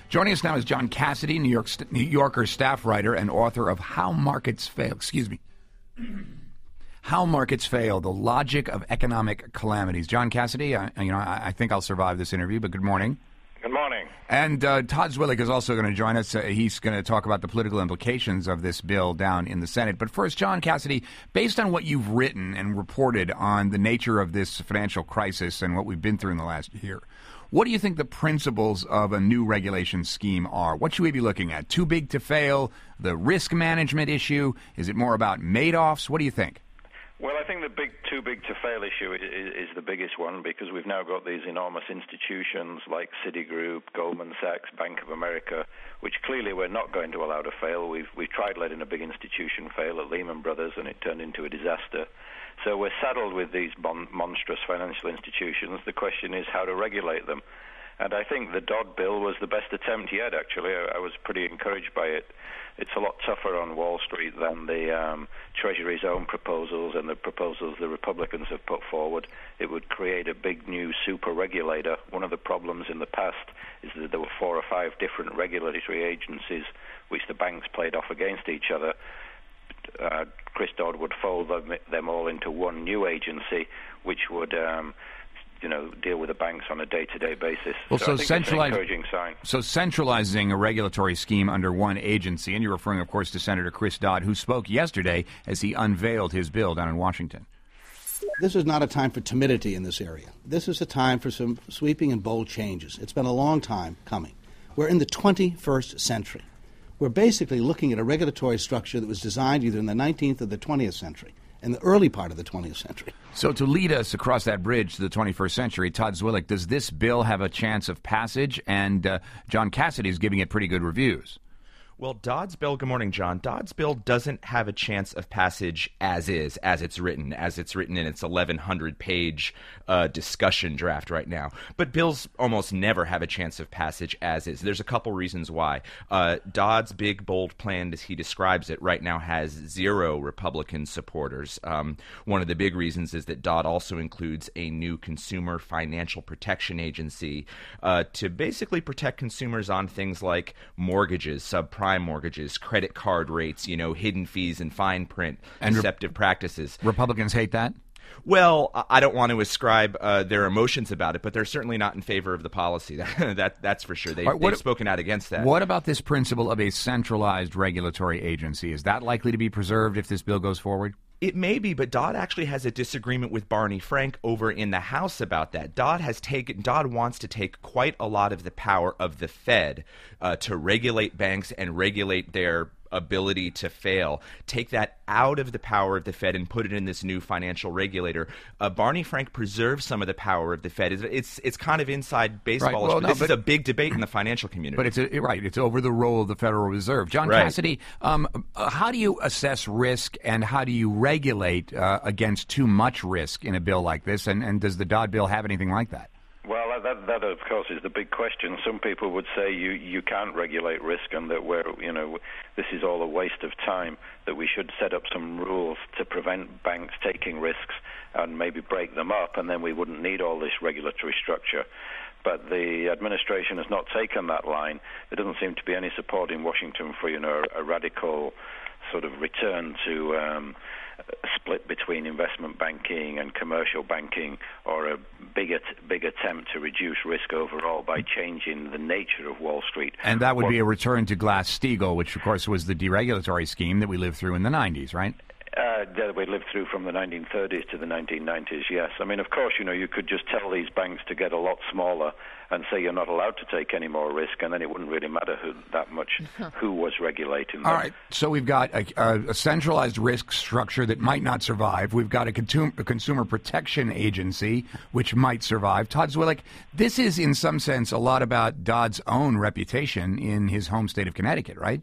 Joining us now is John Cassidy, New Yorker staff writer and author of How Markets Fail. How Markets Fail, The Logic of Economic Calamities. John Cassidy, I think I'll survive this interview, but good morning. Good morning. And Todd Zwillich is also going to join us. He's going to talk about the political implications of this bill down in the Senate. But first, John Cassidy, based on what you've written and reported on the nature of this financial crisis and what we've been through in the last year, what do you think the principles of a new regulation scheme are? What should we be looking at? Too big to fail? The risk management issue? Is it more about Madoffs? What do you think? Well, I think the too big to fail issue is the biggest one, because we've now got these enormous institutions like Citigroup, Goldman Sachs, Bank of America, which clearly we're not going to allow to fail. We've tried letting a big institution fail at Lehman Brothers, and it turned into a disaster. So we're saddled with these monstrous financial institutions. The question is how to regulate them. And I think the Dodd bill was the best attempt yet, actually. I was pretty encouraged by it. It's a lot tougher on Wall Street than the Treasury's own proposals and the proposals the Republicans have put forward. It would create a big new super regulator. One of the problems in the past is that there were 4 or 5 different regulatory agencies which the banks played off against each other. Chris Dodd would fold them all into one new agency, which would deal with the banks on a day-to-day basis. Well, so I think it's an encouraging sign. So centralizing a regulatory scheme under one agency, and you're referring, of course, to Senator Chris Dodd, who spoke yesterday as he unveiled his bill down in Washington. This is not a time for timidity in this area. This is a time for some sweeping and bold changes. It's been a long time coming. We're in the 21st century. We're basically looking at a regulatory structure that was designed either in the 19th or the 20th century, in the early part of the 20th century. So to lead us across that bridge to the 21st century, Todd Zwillich, does this bill have a chance of passage? And John Cassidy is giving it pretty good reviews. Well, Dodd's bill, good morning, John. Dodd's bill doesn't have a chance of passage as it's written in its 1,100-page discussion draft right now. But bills almost never have a chance of passage as is. There's a couple reasons why. Dodd's big, bold plan, as he describes it, right now has 0 Republican supporters. One of the big reasons is that Dodd also includes a new consumer financial protection agency to basically protect consumers on things like mortgages, subprime mortgages, credit card rates, hidden fees and fine print, and deceptive practices. Republicans hate that? Well, I don't want to ascribe their emotions about it, but they're certainly not in favor of the policy. That's for sure. They've spoken out against that. What about this principle of a centralized regulatory agency? Is that likely to be preserved if this bill goes forward? It may be, but Dodd actually has a disagreement with Barney Frank over in the House about that. Dodd wants to take quite a lot of the power of the Fed to regulate banks and regulate their ability to fail, take that out of the power of the Fed and put it in this new financial regulator. Barney Frank preserves some of the power of the Fed. It's kind of inside baseball. Right. Well, this is a big debate in the financial community. But it's over the role of the Federal Reserve. John Cassidy, how do you assess risk and how do you regulate against too much risk in a bill like this? And does the Dodd bill have anything like that? Well, that of course is the big question. Some people would say you can't regulate risk, and that this is all a waste of time. That we should set up some rules to prevent banks taking risks and maybe break them up, and then we wouldn't need all this regulatory structure. But the administration has not taken that line. There doesn't seem to be any support in Washington for a radical sort of return to a split between investment banking and commercial banking, or a big attempt to reduce risk overall by changing the nature of Wall Street. And that would be a return to Glass-Steagall, which, of course, was the deregulatory scheme that we lived through in the 90s, right? That we lived through from the 1930s to the 1990s, yes. I mean, of course, you could just tell these banks to get a lot smaller and say you're not allowed to take any more risk, and then it wouldn't really matter who was regulating them. All right, so we've got a centralized risk structure that might not survive. We've got a consumer protection agency, which might survive. Todd Zwillich, this is in some sense a lot about Dodd's own reputation in his home state of Connecticut, right?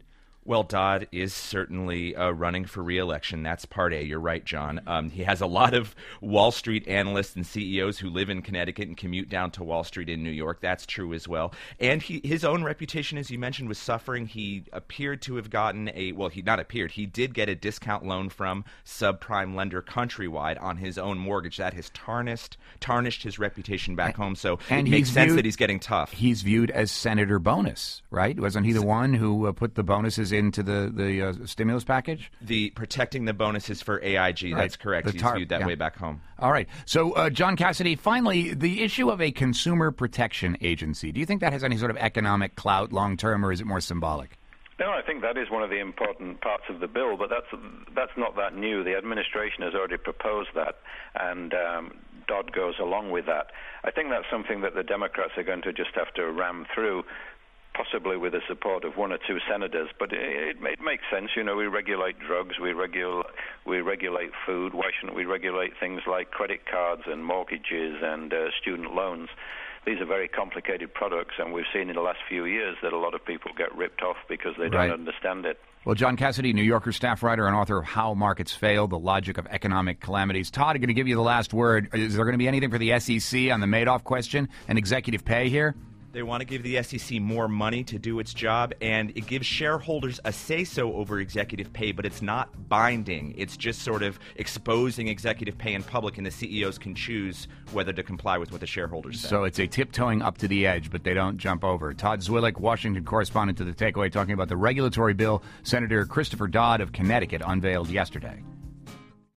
Well, Dodd is certainly running for re-election. That's part A. You're right, John. He has a lot of Wall Street analysts and CEOs who live in Connecticut and commute down to Wall Street in New York. That's true as well. And his own reputation, as you mentioned, was suffering. He appeared to have gotten he did get a discount loan from subprime lender Countrywide on his own mortgage. That has tarnished his reputation back home. So it makes sense that he's getting tough. He's viewed as Senator Bonus, right? Wasn't he the one who put the bonuses into the stimulus package? The protecting the bonuses for AIG. Right. That's correct. He's viewed that way back home. All right. So, John Cassidy, finally, the issue of a consumer protection agency. Do you think that has any sort of economic clout long term, or is it more symbolic? No, I think that is one of the important parts of the bill, but that's not that new. The administration has already proposed that, and Dodd goes along with that. I think that's something that the Democrats are going to just have to ram through, possibly with the support of one or two senators. But it makes sense. You know, we regulate drugs, we regulate food. Why shouldn't we regulate things like credit cards and mortgages and student loans? These are very complicated products, and we've seen in the last few years that a lot of people get ripped off because they don't understand it. Well, John Cassidy, New Yorker staff writer and author of How Markets Fail, The Logic of Economic Calamities. Todd, I'm going to give you the last word. Is there going to be anything for the SEC on the Madoff question and executive pay here? They want to give the SEC more money to do its job, and it gives shareholders a say-so over executive pay, but it's not binding. It's just sort of exposing executive pay in public, and the CEOs can choose whether to comply with what the shareholders say. So it's a tiptoeing up to the edge, but they don't jump over. Todd Zwillich, Washington correspondent to The Takeaway, talking about the regulatory bill Senator Christopher Dodd of Connecticut unveiled yesterday.